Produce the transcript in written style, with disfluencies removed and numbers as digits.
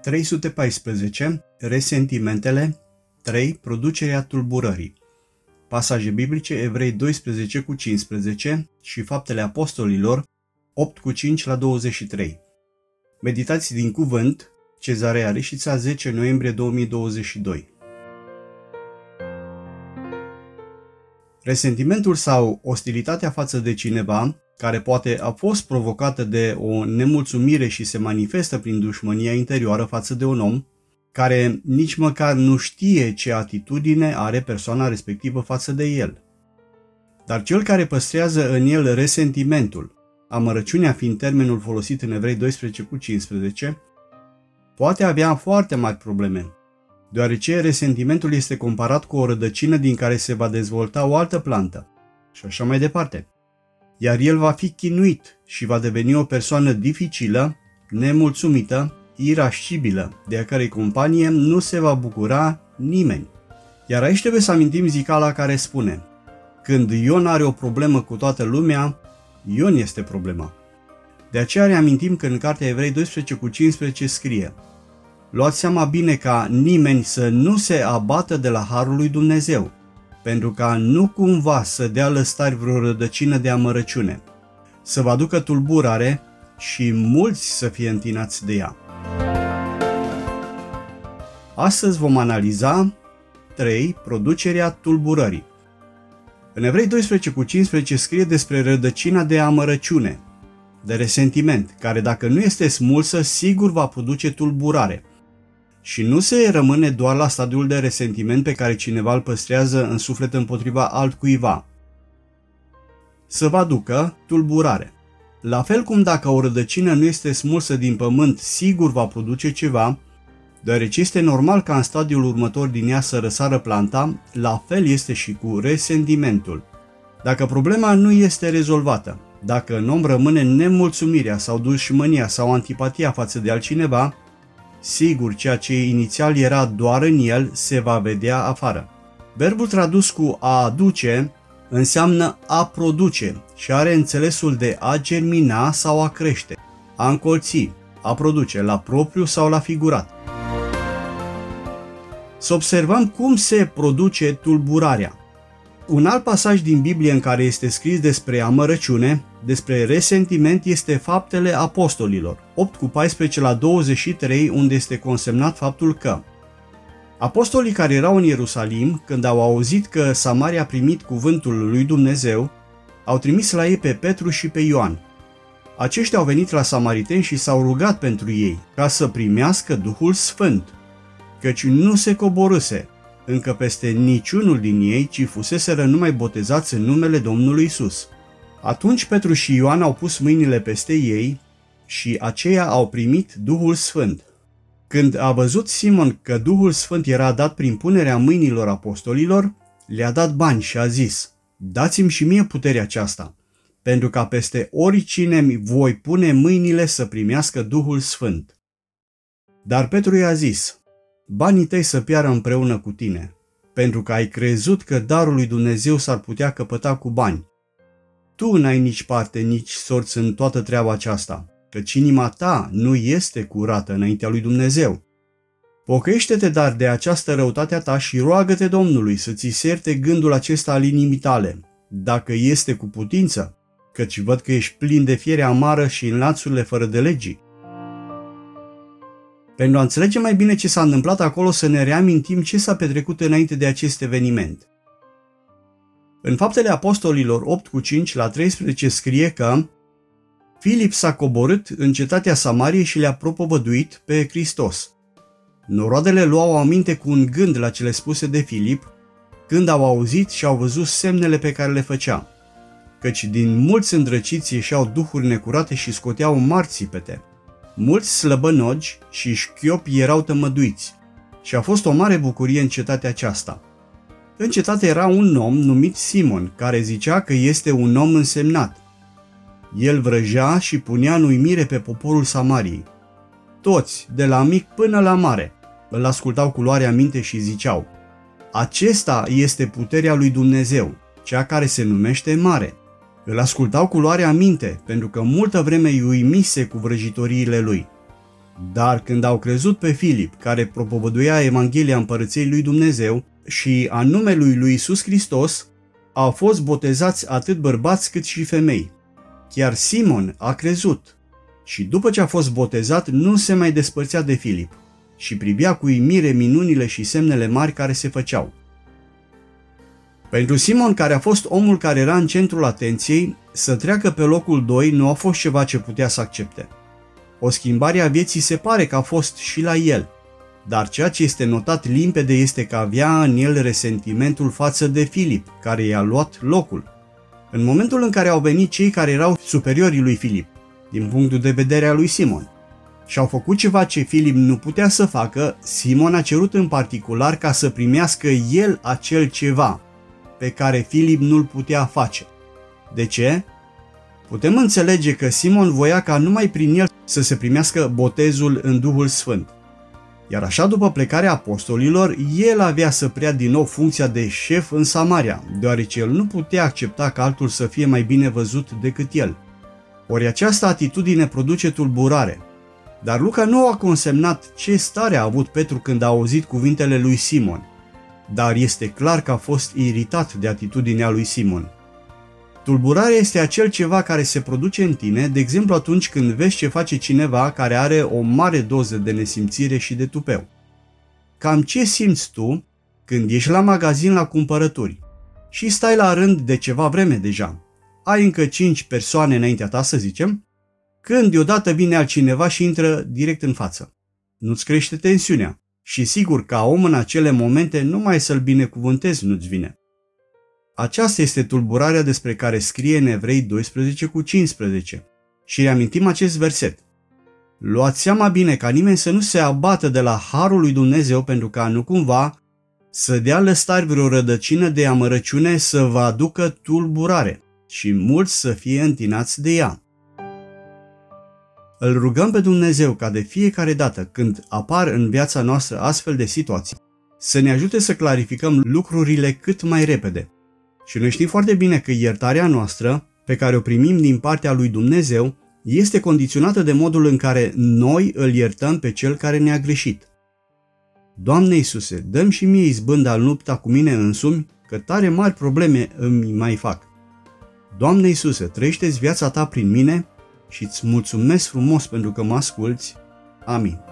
314. Resentimentele. 3. Producerea tulburării. Pasaje biblice: Evrei 12:15 și Faptele Apostolilor 8:5-23. Meditații din cuvânt, Cezarea Reșița, 10 noiembrie 2022. Resentimentul sau ostilitatea față de cineva, care poate a fost provocată de o nemulțumire și se manifestă prin dușmânia interioară față de un om, care nici măcar nu știe ce atitudine are persoana respectivă față de el. Dar cel care păstrează în el resentimentul, amărăciunea fiind termenul folosit în Evrei 12:15, poate avea foarte mari probleme, deoarece resentimentul este comparat cu o rădăcină din care se va dezvolta o altă plantă și așa mai departe. Iar el va fi chinuit și va deveni o persoană dificilă, nemulțumită, irascibilă, de a cărei companie nu se va bucura nimeni. Iar aici trebuie să amintim zicala care spune: când Ion are o problemă cu toată lumea, Ion este problema. De aceea reamintim că în cartea Evrei 12:15 scrie: luați seama bine ca nimeni să nu se abată de la harul lui Dumnezeu, pentru ca nu cumva să dea lăstari vreo rădăcină de amărăciune, să vă aducă tulburare și mulți să fie întinați de ea. Astăzi vom analiza 3. Producerea tulburării. În Evrei 12:15 scrie despre rădăcina de amărăciune, de resentiment, care dacă nu este smulsă, sigur va produce tulburare. Și nu se rămâne doar la stadiul de resentiment pe care cineva îl păstrează în suflet împotriva altcuiva. Să vă aducă tulburare. La fel cum dacă o rădăcină nu este smulsă din pământ, sigur va produce ceva, deoarece este normal ca în stadiul următor din ea să răsară planta, la fel este și cu resentimentul. Dacă problema nu este rezolvată, dacă în om rămâne nemulțumirea sau dușmânia sau antipatia față de altcineva, sigur, ceea ce inițial era doar în el se va vedea afară. Verbul tradus cu a aduce înseamnă a produce și are înțelesul de a germina sau a crește, a încolți, a produce la propriu sau la figurat. Să observăm cum se produce tulburarea. Un alt pasaj din Biblie în care este scris despre amărăciune, despre resentiment, este Faptele Apostolilor 8:14-23, unde este consemnat faptul că apostolii care erau în Ierusalim, când au auzit că Samaria a primit cuvântul lui Dumnezeu, au trimis la ei pe Petru și pe Ioan. Aceștia au venit la samariteni și s-au rugat pentru ei, ca să primească Duhul Sfânt, căci nu se coborâse încă peste niciunul din ei, ci fuseseră numai botezați în numele Domnului Isus. Atunci Petru și Ioan au pus mâinile peste ei și aceia au primit Duhul Sfânt. Când a văzut Simon că Duhul Sfânt era dat prin punerea mâinilor apostolilor, le-a dat bani și a zis: dați-mi și mie puterea aceasta, pentru ca peste oricine mi voi pune mâinile să primească Duhul Sfânt. Dar Petru i-a zis: banii tăi să piară împreună cu tine, pentru că ai crezut că darul lui Dumnezeu s-ar putea căpăta cu bani. Tu n-ai nici parte, nici sorți în toată treaba aceasta, căci inima ta nu este curată înaintea lui Dumnezeu. Pocăiește-te dar de această răutate a ta și roagă-te Domnului să ți se ierte gândul acesta al inimii tale, dacă este cu putință, căci văd că ești plin de fiere amară și în lanțurile fără de legii. Pentru a înțelege mai bine ce s-a întâmplat acolo, să ne reamintim ce s-a petrecut înainte de acest eveniment. În Faptele Apostolilor 8:5-13 scrie că Filip s-a coborât în cetatea Samariei și le-a propovăduit pe Hristos. Noroadele luau aminte cu un gând la cele spuse de Filip, când au auzit și au văzut semnele pe care le făcea, căci din mulți îndrăciți ieșeau duhuri necurate și scoteau mari țipete. Mulți slăbănogi și șchiopi erau tămăduiți și a fost o mare bucurie în cetatea aceasta. În cetate era un om numit Simon, care zicea că este un om însemnat. El vrăjea și punea în uimire pe poporul Samariei. Toți, de la mic până la mare, îl ascultau cu luarea minte și ziceau: acesta este puterea lui Dumnezeu, cea care se numește mare. Îl ascultau cu luarea minte, pentru că multă vreme îi uimise cu vrăjitoriile lui. Dar când au crezut pe Filip, care propovăduia Evanghelia Împărăției lui Dumnezeu și a numelui lui Iisus Hristos, au fost botezați atât bărbați cât și femei. Chiar Simon a crezut și după ce a fost botezat nu se mai despărțea de Filip și privea cu uimire minunile și semnele mari care se făceau. Pentru Simon, care a fost omul care era în centrul atenției, să treacă pe locul 2 nu a fost ceva ce putea să accepte. O schimbare a vieții se pare că a fost și la el, dar ceea ce este notat limpede este că avea în el resentimentul față de Filip, care i-a luat locul. În momentul în care au venit cei care erau superiorii lui Filip, din punctul de vedere al lui Simon, și au făcut ceva ce Filip nu putea să facă, Simon a cerut în particular ca să primească el acel ceva pe care Filip nu-l putea face. De ce? Putem înțelege că Simon voia ca numai prin el să se primească botezul în Duhul Sfânt. Iar așa, după plecarea apostolilor, el avea să preia din nou funcția de șef în Samaria, deoarece el nu putea accepta ca altul să fie mai bine văzut decât el. Ori această atitudine produce tulburare. Dar Luca nu a consemnat ce stare a avut Petru când a auzit cuvintele lui Simon, dar este clar că a fost iritat de atitudinea lui Simon. Tulburarea este acel ceva care se produce în tine, de exemplu atunci când vezi ce face cineva care are o mare doză de nesimțire și de tupeu. Cam ce simți tu când ești la magazin la cumpărături și stai la rând de ceva vreme deja? Ai încă 5 persoane înaintea ta, să zicem, când deodată vine altcineva și intră direct în față. Nu-ți crește tensiunea și sigur, ca om în acele momente, numai să-l binecuvântezi nu-ți vine. Aceasta este tulburarea despre care scrie în Evrei 12:15 și reamintim acest verset. Luați seama bine ca nimeni să nu se abată de la harul lui Dumnezeu pentru ca nu cumva să dea lăstari vreo rădăcină de amărăciune să vă aducă tulburare și mulți să fie întinați de ea. Îl rugăm pe Dumnezeu ca de fiecare dată când apar în viața noastră astfel de situații, să ne ajute să clarificăm lucrurile cât mai repede. Și noi știm foarte bine că iertarea noastră, pe care o primim din partea lui Dumnezeu, este condiționată de modul în care noi îl iertăm pe cel care ne-a greșit. Doamne Iisuse, dă-mi și mie izbânda în lupta cu mine însumi, că tare mari probleme îmi mai fac. Doamne Iisuse, trăiește-ți viața ta prin mine și îți mulțumesc frumos pentru că mă asculți. Amin.